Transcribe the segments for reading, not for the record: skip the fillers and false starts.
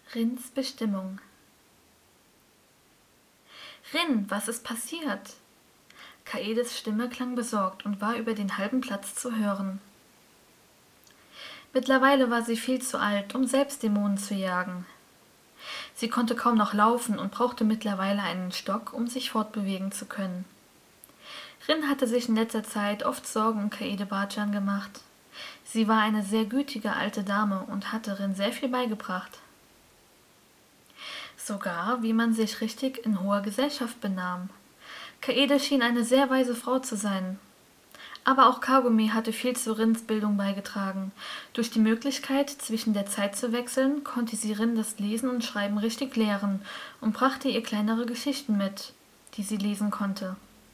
Rins Bestimmung. Rin, was ist passiert? Kaedes Stimme klang besorgt und war über den halben Platz zu hören. Mittlerweile war sie viel zu alt, um selbst Dämonen zu jagen. Sie konnte kaum noch laufen und brauchte mittlerweile einen Stock, um sich fortbewegen zu können. Rin hatte sich in letzter Zeit oft Sorgen um Kaede Bardjan gemacht. Sie war eine sehr gütige alte Dame und hatte Rin sehr viel beigebracht. Sogar, wie man sich richtig in hoher Gesellschaft benahm. Kaede schien eine sehr weise Frau zu sein. Aber auch Kagome hatte viel zu Rins Bildung beigetragen. Durch die Möglichkeit, zwischen der Zeit zu wechseln, konnte sie Rin das Lesen und Schreiben richtig lehren und brachte ihr kleinere Geschichten mit, die sie lesen konnte.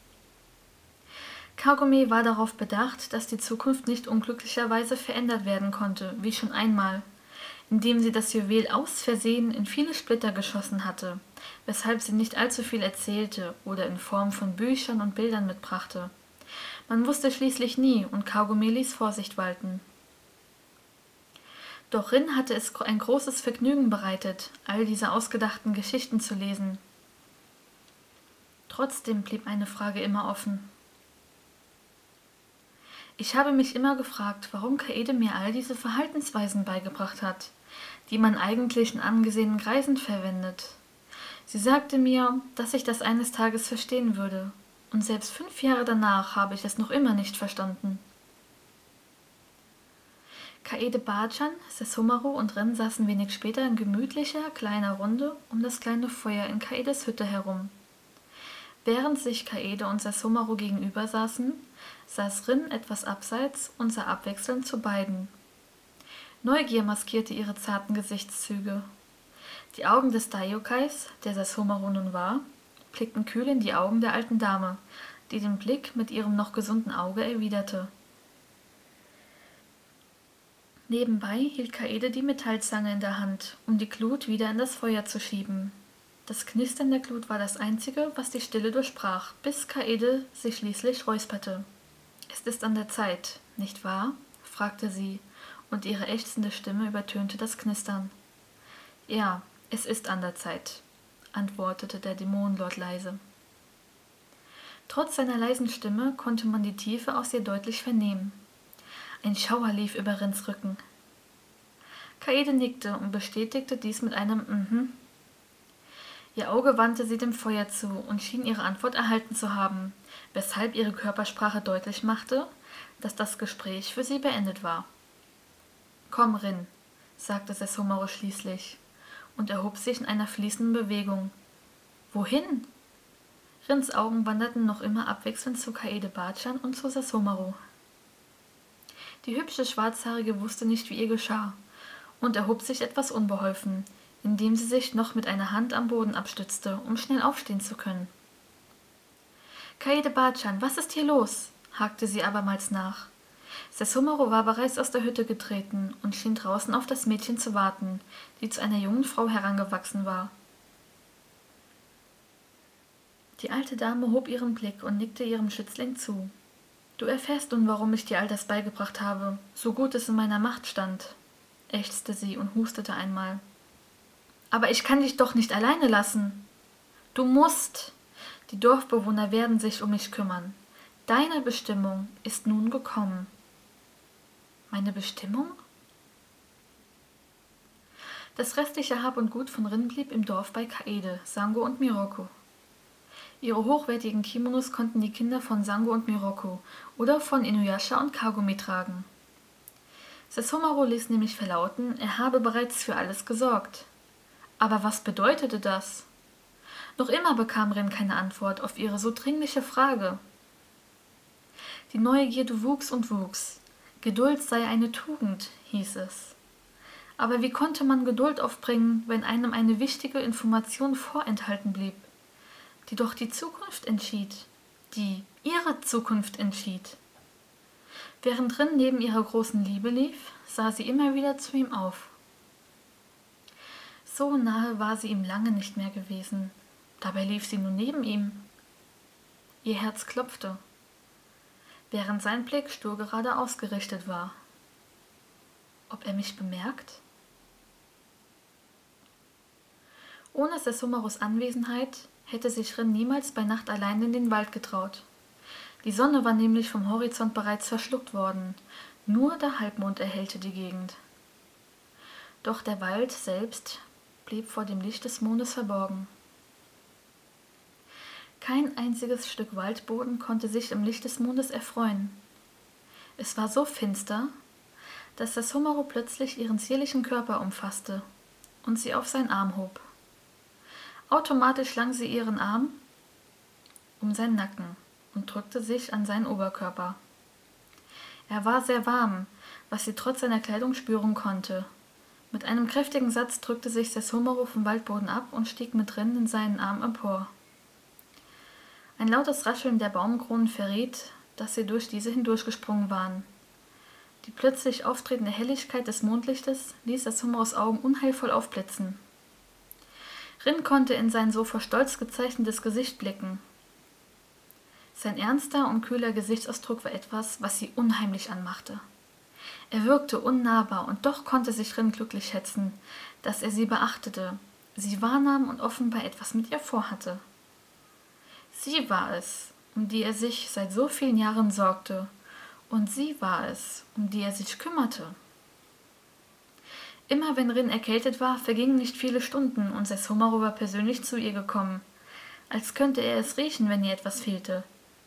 Kagome war darauf bedacht, dass die Zukunft nicht unglücklicherweise verändert werden konnte, wie schon einmal, indem sie das Juwel aus Versehen in viele Splitter geschossen hatte, weshalb sie nicht allzu viel erzählte oder in Form von Büchern und Bildern mitbrachte. Man wusste schließlich nie, und Kagome ließ Vorsicht walten. Doch Rin hatte es ein großes Vergnügen bereitet, all diese ausgedachten Geschichten zu lesen. Trotzdem blieb eine Frage immer offen. Ich habe mich immer gefragt, warum Kaede mir all diese Verhaltensweisen beigebracht hat, die man eigentlich in angesehenen Kreisen verwendet. Sie sagte mir, dass ich das eines Tages verstehen würde, und selbst 5 Jahre danach habe ich es noch immer nicht verstanden. Kaede Bardjan, Sesshomaru und Rin saßen wenig später in gemütlicher, kleiner Runde um das kleine Feuer in Kaedes Hütte herum. Während sich Kaede und Sesshomaru gegenüber saßen, saß Rin etwas abseits und sah abwechselnd zu beiden. Neugier maskierte ihre zarten Gesichtszüge. Die Augen des Daiyokais, der Sesshomaru nun war, blickten kühl in die Augen der alten Dame, die den Blick mit ihrem noch gesunden Auge erwiderte. Nebenbei hielt Kaede die Metallzange in der Hand, um die Glut wieder in das Feuer zu schieben. Das Knistern der Glut war das Einzige, was die Stille durchbrach, bis Kaede sich schließlich räusperte. »Es ist an der Zeit, nicht wahr?« fragte sie, und ihre ächzende Stimme übertönte das Knistern. »Ja, es ist an der Zeit«, antwortete der Dämonenlord leise. Trotz seiner leisen Stimme konnte man die Tiefe aus ihr deutlich vernehmen. Ein Schauer lief über Rins Rücken. Kaede nickte und bestätigte dies mit einem Mhm. Ihr Auge wandte sie dem Feuer zu und schien ihre Antwort erhalten zu haben, weshalb ihre Körpersprache deutlich machte, dass das Gespräch für sie beendet war. »Komm, Rin«, sagte Sesshomaru schließlich und erhob sich in einer fließenden Bewegung. »Wohin?« Rins Augen wanderten noch immer abwechselnd zu Kaede Bardjan und zu Sesshomaru. Die hübsche Schwarzhaarige wusste nicht, wie ihr geschah, und erhob sich etwas unbeholfen, indem sie sich noch mit einer Hand am Boden abstützte, um schnell aufstehen zu können. »Kaede Bardjan, was ist hier los?« hakte sie abermals nach. Sesshomaru war bereits aus der Hütte getreten und schien draußen auf das Mädchen zu warten, die zu einer jungen Frau herangewachsen war. Die alte Dame hob ihren Blick und nickte ihrem Schützling zu. »Du erfährst nun, warum ich dir all das beigebracht habe, so gut es in meiner Macht stand«, ächzte sie und hustete einmal. »Aber ich kann dich doch nicht alleine lassen. Du musst. Die Dorfbewohner werden sich um mich kümmern. Deine Bestimmung ist nun gekommen.« »Meine Bestimmung?« Das restliche Hab und Gut von Rin blieb im Dorf bei Kaede, Sango und Miroku. Ihre hochwertigen Kimonos konnten die Kinder von Sango und Miroku oder von Inuyasha und Kagome tragen. Sesshomaru ließ nämlich verlauten, er habe bereits für alles gesorgt. Aber was bedeutete das? Noch immer bekam Rin keine Antwort auf ihre so dringliche Frage. Die Neugierde wuchs und wuchs. Geduld sei eine Tugend, hieß es. Aber wie konnte man Geduld aufbringen, wenn einem eine wichtige Information vorenthalten blieb, die doch die Zukunft entschied, die ihre Zukunft entschied? Während Rin neben ihrer großen Liebe lief, sah sie immer wieder zu ihm auf. So nahe war sie ihm lange nicht mehr gewesen, dabei lief sie nun neben ihm. Ihr Herz klopfte, während sein Blick stur gerade ausgerichtet war. Ob er mich bemerkt? Ohne Sesshomaros Anwesenheit hätte sich Rin niemals bei Nacht allein in den Wald getraut. Die Sonne war nämlich vom Horizont bereits verschluckt worden, nur der Halbmond erhellte die Gegend. Doch der Wald selbst blieb vor dem Licht des Mondes verborgen. Kein einziges Stück Waldboden konnte sich im Licht des Mondes erfreuen. Es war so finster, dass Sesshomaru plötzlich ihren zierlichen Körper umfasste und sie auf seinen Arm hob. Automatisch schlang sie ihren Arm um seinen Nacken und drückte sich an seinen Oberkörper. Er war sehr warm, was sie trotz seiner Kleidung spüren konnte. Mit einem kräftigen Satz drückte sich Sesshomaru vom Waldboden ab und stieg mit Rin in seinen Arm empor. Ein lautes Rascheln der Baumkronen verriet, dass sie durch diese hindurchgesprungen waren. Die plötzlich auftretende Helligkeit des Mondlichtes ließ Sesshomarus Augen unheilvoll aufblitzen. Rin konnte in sein so vor Stolz gezeichnetes Gesicht blicken. Sein ernster und kühler Gesichtsausdruck war etwas, was sie unheimlich anmachte. Er wirkte unnahbar, und doch konnte sich Rin glücklich schätzen, dass er sie beachtete, sie wahrnahm und offenbar etwas mit ihr vorhatte. Sie war es, um die er sich seit so vielen Jahren sorgte, und sie war es, um die er sich kümmerte. Immer wenn Rin erkältet war, vergingen nicht viele Stunden, und Sesshomaru war persönlich zu ihr gekommen, als könnte er es riechen, wenn ihr etwas fehlte.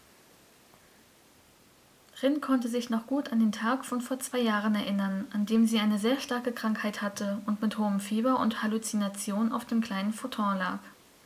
Rin konnte sich noch gut an den Tag von vor 2 Jahren erinnern, an dem sie eine sehr starke Krankheit hatte und mit hohem Fieber und Halluzination auf dem kleinen Futon lag.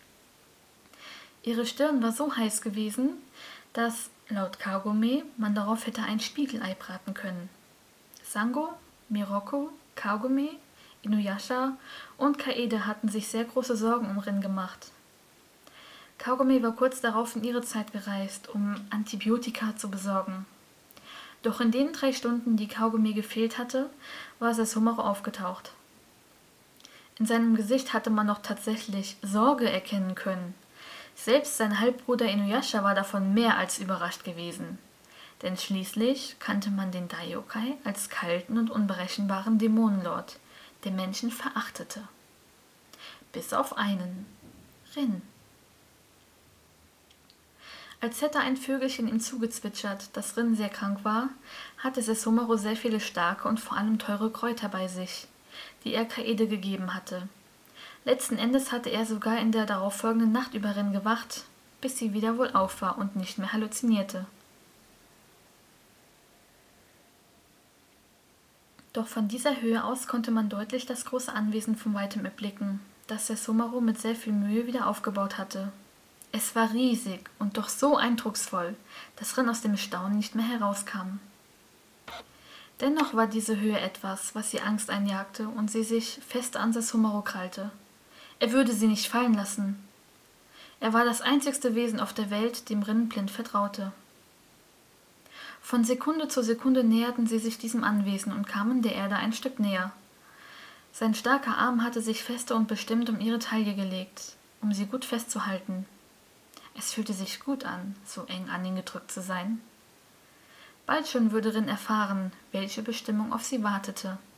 Ihre Stirn war so heiß gewesen, dass, laut Kagome, man darauf hätte ein Spiegelei braten können. Sango, Miroku, Kagome, Inuyasha und Kaede hatten sich sehr große Sorgen um Rin gemacht. Kagome war kurz darauf in ihre Zeit gereist, um Antibiotika zu besorgen. Doch in den 3 Stunden, die Kagome gefehlt hatte, war Sesshomaru aufgetaucht. In seinem Gesicht hatte man noch tatsächlich Sorge erkennen können. Selbst sein Halbbruder Inuyasha war davon mehr als überrascht gewesen. Denn schließlich kannte man den Daiokai als kalten und unberechenbaren Dämonenlord, der Menschen verachtete. Bis auf einen, Rin. Als hätte ein Vögelchen ihm zugezwitschert, dass Rin sehr krank war, hatte Sesshomaru sehr viele starke und vor allem teure Kräuter bei sich, die er Kaede gegeben hatte. Letzten Endes hatte er sogar in der darauffolgenden Nacht über Rin gewacht, bis sie wieder wohlauf war und nicht mehr halluzinierte. Doch von dieser Höhe aus konnte man deutlich das große Anwesen von weitem erblicken, das Sesshomaru mit sehr viel Mühe wieder aufgebaut hatte. Es war riesig und doch so eindrucksvoll, dass Rin aus dem Staunen nicht mehr herauskam. Dennoch war diese Höhe etwas, was ihr Angst einjagte und sie sich fest an Sesshomaru krallte. Er würde sie nicht fallen lassen. Er war das einzigste Wesen auf der Welt, dem Rin blind vertraute. Von Sekunde zu Sekunde näherten sie sich diesem Anwesen und kamen der Erde ein Stück näher. Sein starker Arm hatte sich feste und bestimmt um ihre Taille gelegt, um sie gut festzuhalten. Es fühlte sich gut an, so eng an ihn gedrückt zu sein. Bald schon würde Rin erfahren, welche Bestimmung auf sie wartete.